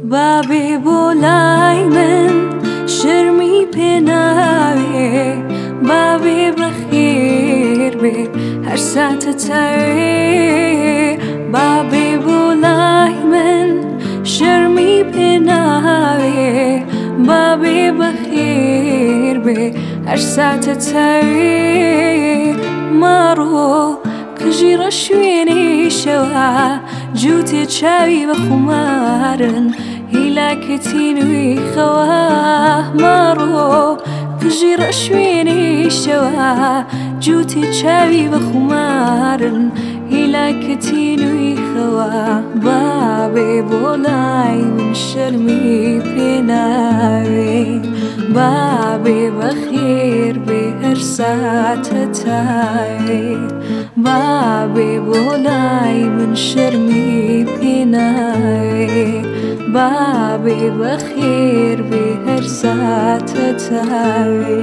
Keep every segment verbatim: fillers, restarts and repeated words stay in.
بابێ بۆ لای من شەرمی پێ ناوێ، بابێ بەخێر بێ هەر ساتە تاوێ. بابێ بۆ لای من شەرمی پێ ناوێ، بابێ بەخێر بێ هەر ساتە تاوێ. ماڕۆ کژیرە شوێنی شەوە، جووتێ چاوی بە خومارن هیلاکەتی نوێی خەوە. ماڕۆ کژیرە شوێنی شەوە، جووتێ چاوی بە خومارن هیلاکەتی نوێی خەوە. بابێ بۆ لای من شەرمی پێ ناوێ، بابێ بەخێر بێ هەر ساتە تاوێ. بابێ بۆ لای من شەرمی پێ ناوێ، بابێ بەخێر بێ هەر ساتە تاوێ.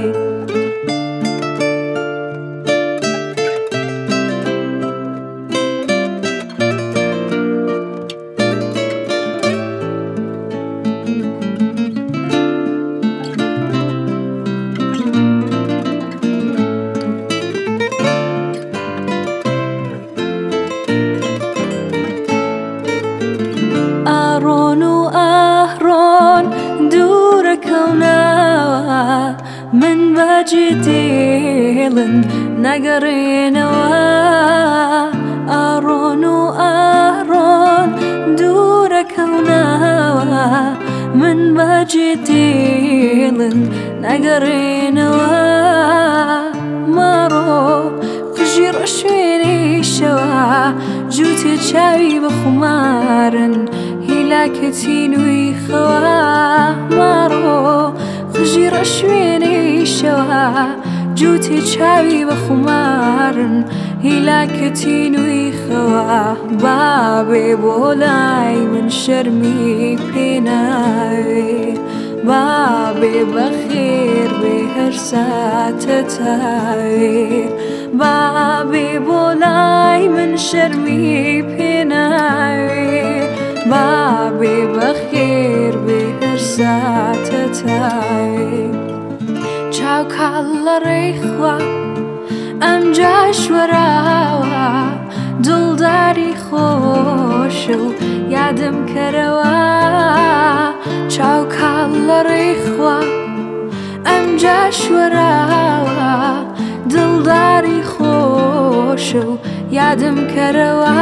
ئاڕۆن و ئاڕۆن دوورەکەونەوە، من باجێ دێڵن نەگەڕێنەوە. ئاڕۆن و ئاڕۆن دوورەکەونەوە، من باجێ دێڵن نەگەڕێنەوە. ماڕۆ کژیرە شوێنی شەوە، جووتێ چاوی بە خومارن هیلاکەتی نوێی خەوە. ماڕۆ کژیرە شوێنی شەوە، جووتێ چاوی بە خومارن هیلاکەتی نوێی خەوە. بابێ بۆ لای من شەرمی پێ ناوێ، بابێ بەخێر بێ هەر ساتە تاوێ. بابێ بۆ لای من شەرمی پێ ناوێ، بابێ بەخێر بێ هەر ساتە تاوێ. چاو کاڵ لە ڕێخوا ئەمجا شوەراوە، دڵداری خۆشە و یادم کەرەوە. چاو کاڵ لە ڕێخوا ئەمجا شوەراوە، دڵداری خۆشە و یادم کەرەوە.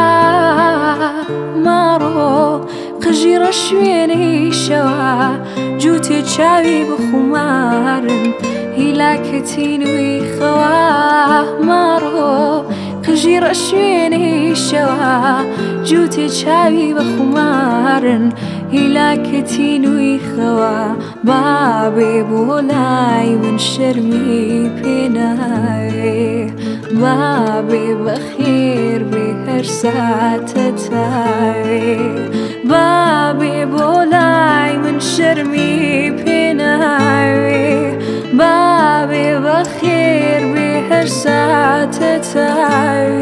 ماڕۆ قژیرە شوێنی شەوە، جووتێ چاوی بە خومارن هیلاکەتی نوێی خەوە. ماڕۆ قژیرە شوێنی شەوە، جووتێ چاوی بە خومارن هیلاکەتی نوێی خەوە. بابێ بۆ لای من شەرمی پێ ناوێ، بابێ بەخێر بێ هەر ساتە تاوێ. بابێ بۆ لای من شەرمی پێ ناوێ، بابێ بەخێر بێ هەر ساتە تاوێ.